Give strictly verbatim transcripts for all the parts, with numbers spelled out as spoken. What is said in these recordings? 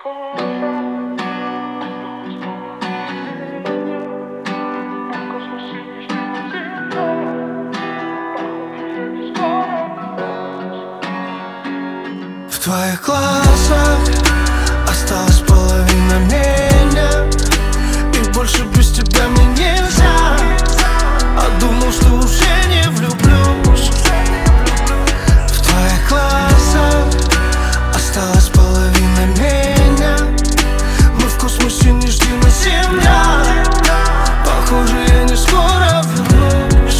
В твоих глазах осталась половина меня, и больше без тебя мне нельзя. А думал, что уже не влюблюсь. В твоих глазах осталась половина меня. Мы в космосе, не жди нас Земля. Похоже, я не скоро вернусь.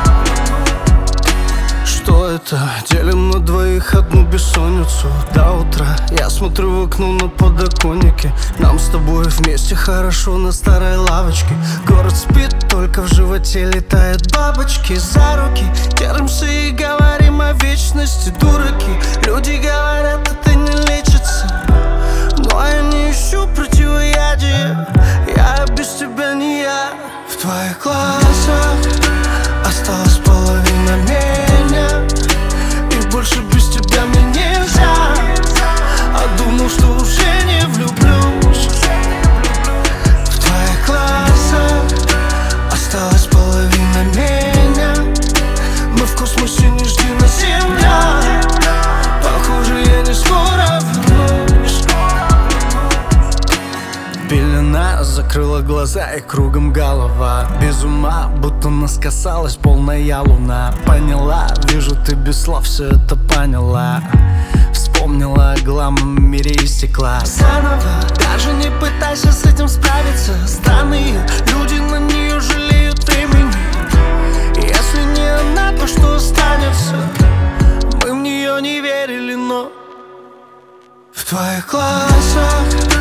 Что это? Делим на двоих одну бессонницу до утра. Я смотрю в окно на подоконнике. Нам с тобой вместе хорошо на старой лавочке. Город спит, только в животе летают бабочки. За руки держимся и говорим о вечности. Дураки, люди говорят, это не лечится, но я не ищу противоядия. Я без тебя не я. В твоих глазах осталась половина меня, и больше без тебя мне нельзя. А думал, что уже не влюблюсь. В твоих глазах осталась половина меня. Мы в космосе, не жди нас Земля. Похоже, я не скоро вернусь. Пелена закрыла глаза и кругом голова. Без ума, будто нас касалась полная луна. Поняла, вижу, ты без слов все это поняла. Вспомнила о гламурном мире из стекла. Заново, даже не пытайся с этим справиться. Странные люди на нее жалеют имени. Если не она, то что останется? Мы в нее не верили, но в твоих глазах